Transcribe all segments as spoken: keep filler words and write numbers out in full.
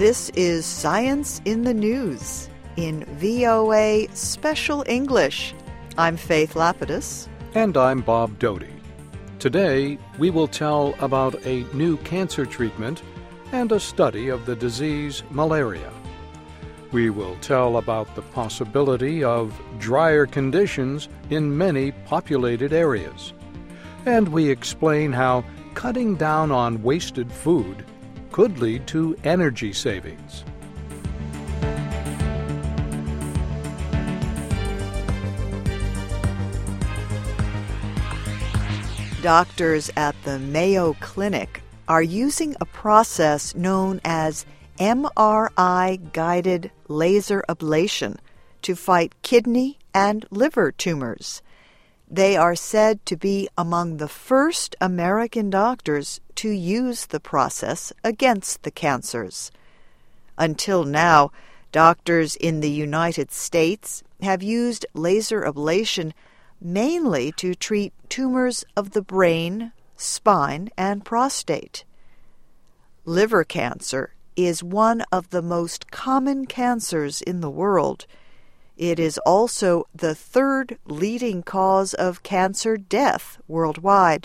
This is Science in the News in V O A Special English. I'm Faith Lapidus. And I'm Bob Doty. Today, we will tell about a new cancer treatment and a study of the disease malaria. We will tell about the possibility of drier conditions in many populated areas. And we explain how cutting down on wasted food could lead to energy savings. Doctors at the Mayo Clinic are using a process known as M R I-guided laser ablation to fight kidney and liver tumors. They are said to be among the first American doctors to use the process against the cancers. Until now, doctors in the United States have used laser ablation mainly to treat tumors of the brain, spine, and prostate. Liver cancer is one of the most common cancers in the world. It is also the third leading cause of cancer death worldwide.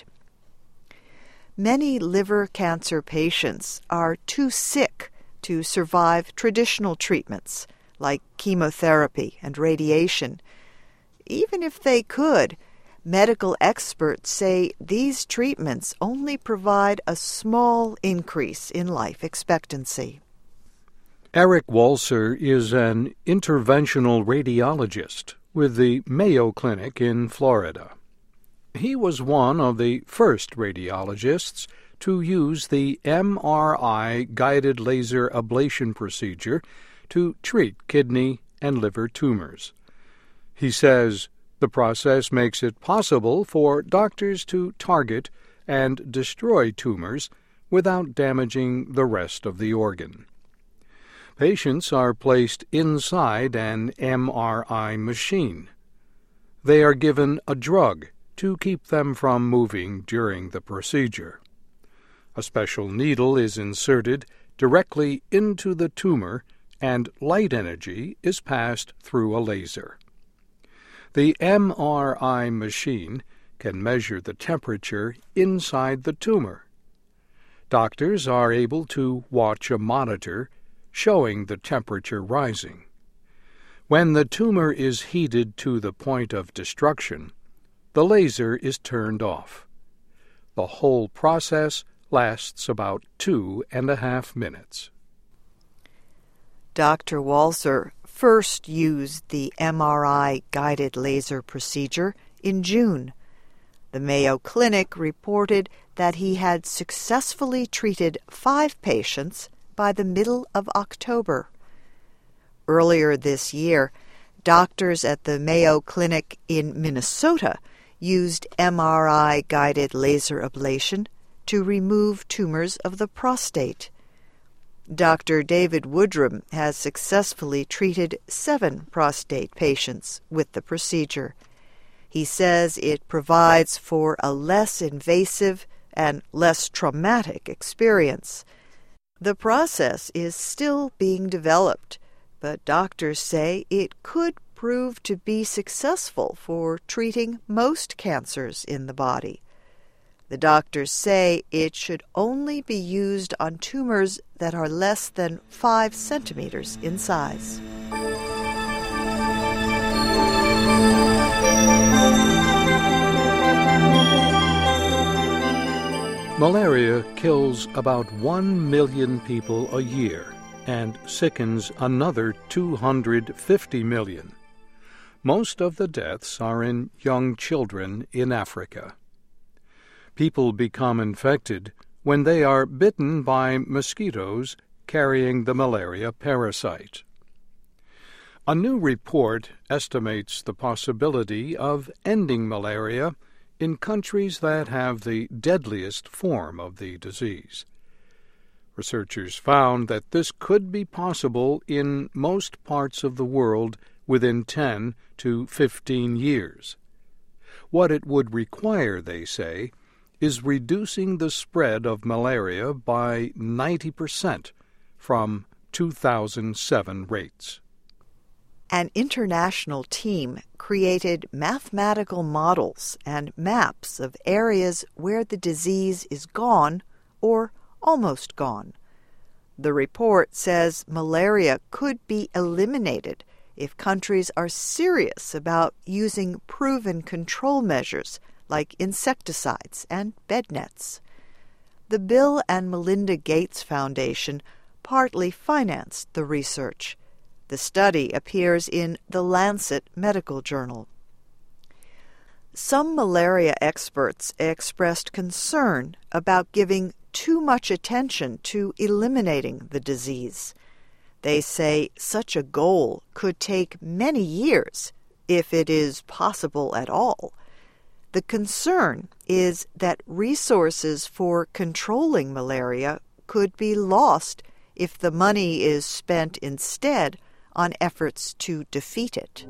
Many liver cancer patients are too sick to survive traditional treatments like chemotherapy and radiation. Even if they could, medical experts say these treatments only provide a small increase in life expectancy. Eric Walser is an interventional radiologist with the Mayo Clinic in Florida. He was one of the first radiologists to use the M R I-guided laser ablation procedure to treat kidney and liver tumors. He says the process makes it possible for doctors to target and destroy tumors without damaging the rest of the organ. Patients are placed inside an M R I machine. They are given a drug to keep them from moving during the procedure. A special needle is inserted directly into the tumor, and light energy is passed through a laser. The M R I machine can measure the temperature inside the tumor. Doctors are able to watch a monitor showing the temperature rising. When the tumor is heated to the point of destruction, the laser is turned off. The whole process lasts about two and a half minutes. Doctor Walser first used the M R I-guided laser procedure in June. The Mayo Clinic reported that he had successfully treated five patients by the middle of October. Earlier this year, doctors at the Mayo Clinic in Minnesota used M R I-guided laser ablation to remove tumors of the prostate. Doctor David Woodrum has successfully treated seven prostate patients with the procedure. He says it provides for a less invasive and less traumatic experience. The process is still being developed, but doctors say it could prove to be successful for treating most cancers in the body. The doctors say it should only be used on tumors that are less than five centimeters in size. Malaria kills about one million people a year and sickens another two hundred fifty million. Most of the deaths are in young children in Africa. People become infected when they are bitten by mosquitoes carrying the malaria parasite. A new report estimates the possibility of ending malaria in countries that have the deadliest form of the disease. Researchers found that this could be possible in most parts of the world within ten to fifteen years. What it would require, they say, is reducing the spread of malaria by ninety percent from two thousand seven rates. An international team created mathematical models and maps of areas where the disease is gone or almost gone. The report says malaria could be eliminated if countries are serious about using proven control measures like insecticides and bed nets. The Bill and Melinda Gates Foundation partly financed the research. The study appears in The Lancet Medical Journal. Some malaria experts expressed concern about giving too much attention to eliminating the disease. They say such a goal could take many years, if it is possible at all. The concern is that resources for controlling malaria could be lost if the money is spent instead on efforts to defeat it.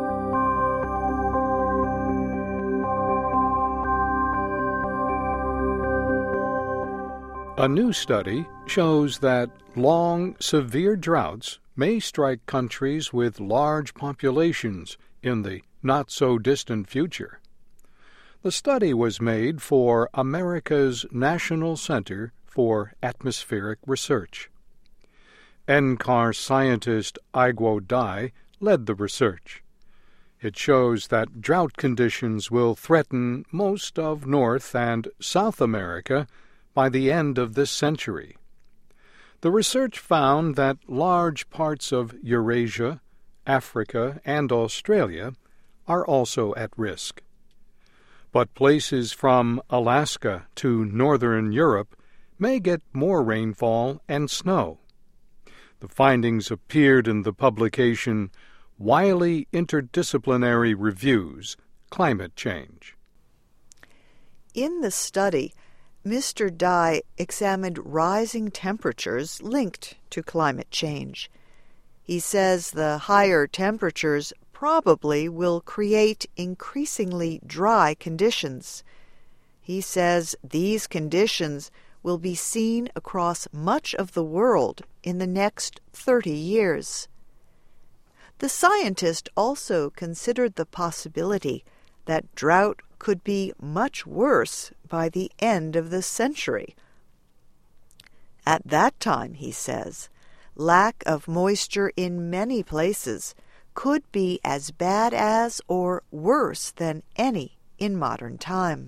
A new study shows that long, severe droughts may strike countries with large populations in the not-so-distant future. The study was made for America's National Center for Atmospheric Research. N C A R scientist Aiguo Dai led the research. It shows that drought conditions will threaten most of North and South America by the end of this century. The research found that large parts of Eurasia, Africa, and Australia are also at risk. But places from Alaska to northern Europe may get more rainfall and snow. The findings appeared in the publication Wiley Interdisciplinary Reviews, Climate Change. In the study, Mister Dai examined rising temperatures linked to climate change. He says the higher temperatures probably will create increasingly dry conditions. He says these conditions will be seen across much of the world in the next thirty years. The scientist also considered the possibility that drought could be much worse by the end of the century. At that time, he says, lack of moisture in many places could be as bad as or worse than any in modern time.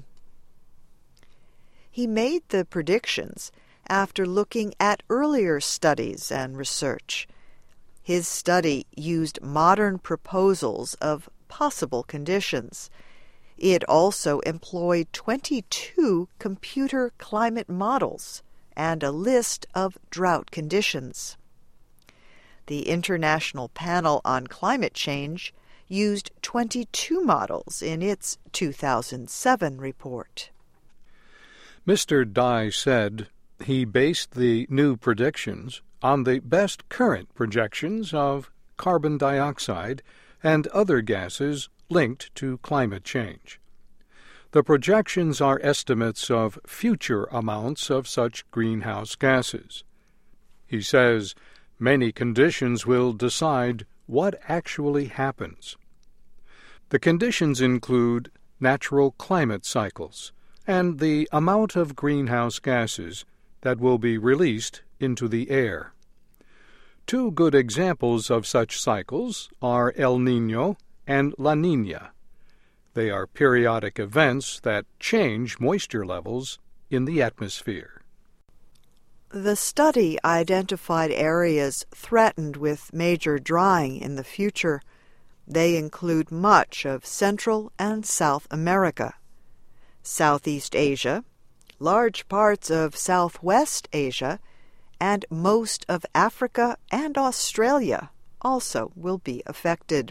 He made the predictions after looking at earlier studies and research. His study used modern proposals of possible conditions. It also employed twenty-two computer climate models and a list of drought conditions. The International Panel on Climate Change used twenty-two models in its two thousand seven report. Mister Dai said he based the new predictions on the best current projections of carbon dioxide and other gases linked to climate change. The projections are estimates of future amounts of such greenhouse gases. He says many conditions will decide what actually happens. The conditions include natural climate cycles and the amount of greenhouse gases that will be released into the air. Two good examples of such cycles are El Niño and La Niña. They are periodic events that change moisture levels in the atmosphere. The study identified areas threatened with major drying in the future. They include much of Central and South America, Southeast Asia, large parts of Southwest Asia, and most of Africa and Australia also will be affected.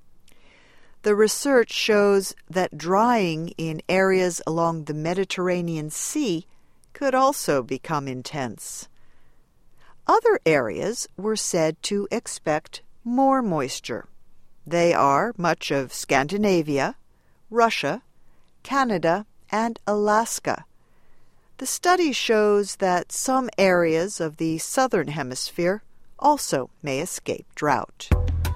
The research shows that drying in areas along the Mediterranean Sea could also become intense. Other areas were said to expect more moisture. They are much of Scandinavia, Russia, Canada, and Alaska. The study shows that some areas of the southern hemisphere also may escape drought.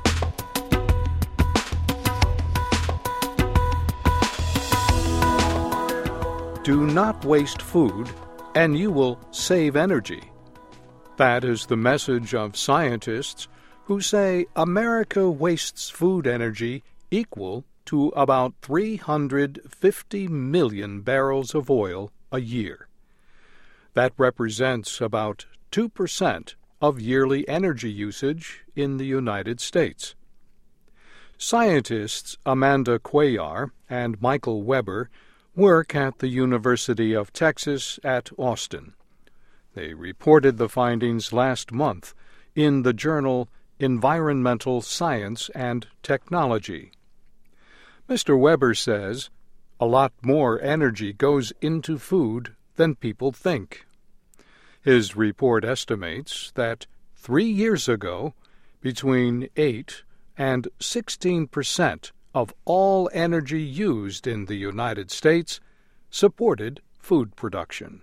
Do not waste food, and you will save energy. That is the message of scientists who say America wastes food energy equal to about three hundred fifty million barrels of oil a year. That represents about two percent of yearly energy usage in the United States. Scientists Amanda Cuellar and Michael Weber work at the University of Texas at Austin. They reported the findings last month in the journal Environmental Science and Technology. Mister Weber says, a lot more energy goes into food than people think. His report estimates that three years ago, between eight and sixteen percent of all energy used in the United States supported food production.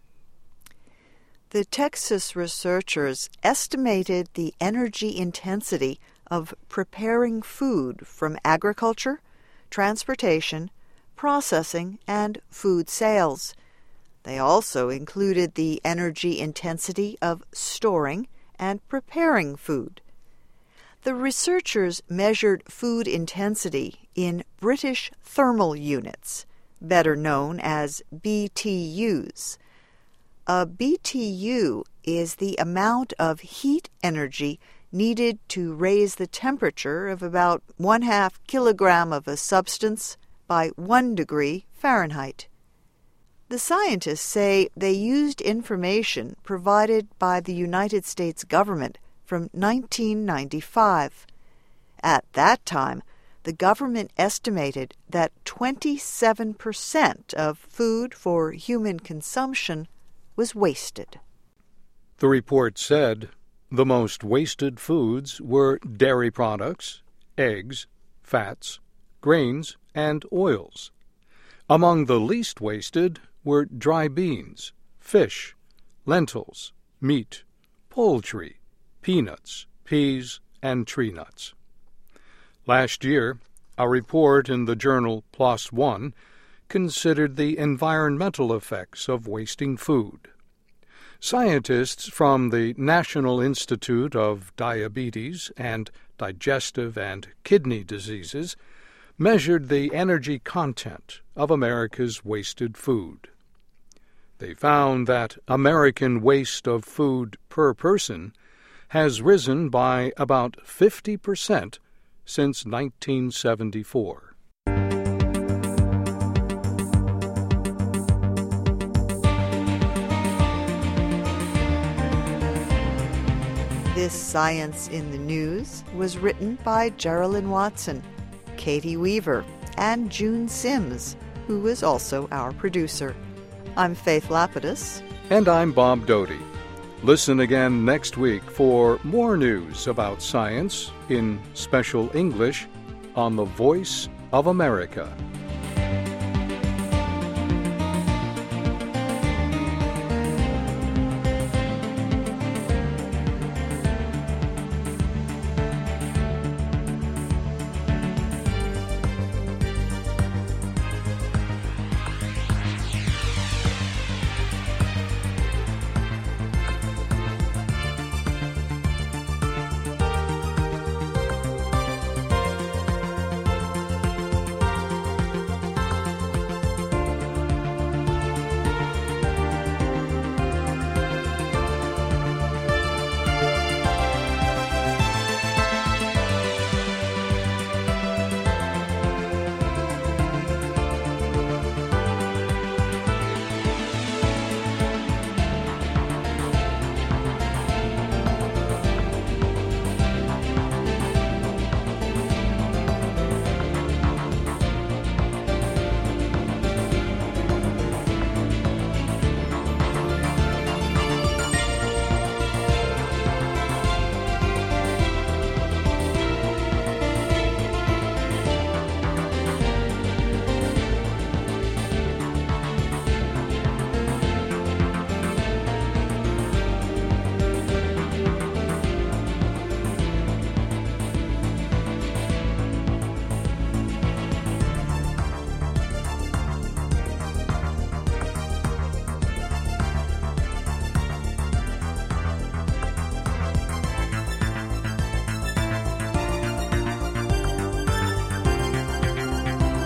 The Texas researchers estimated the energy intensity of preparing food from agriculture, transportation, processing, and food sales. They also included the energy intensity of storing and preparing food. The researchers measured food intensity in British thermal units, better known as B T Us. A B T U is the amount of heat energy needed to raise the temperature of about one half kilogram of a substance by one degree Fahrenheit. The scientists say they used information provided by the United States government from nineteen ninety-five. At that time, the government estimated that twenty-seven percent of food for human consumption was wasted. The report said the most wasted foods were dairy products, eggs, fats, grains, and oils. Among the least wasted were dry beans, fish, lentils, meat, poultry, peanuts, peas, and tree nuts. Last year, a report in the journal PLOS ONE considered the environmental effects of wasting food. Scientists from the National Institute of Diabetes and Digestive and Kidney Diseases measured the energy content of America's wasted food. They found that American waste of food per person has risen by about fifty percent since nineteen seventy-four. This Science in the News was written by Geraldine Watson, Katie Weaver, and June Sims, who was also our producer. I'm Faith Lapidus. And I'm Bob Doty. Listen again next week for more news about science in special English on the Voice of America.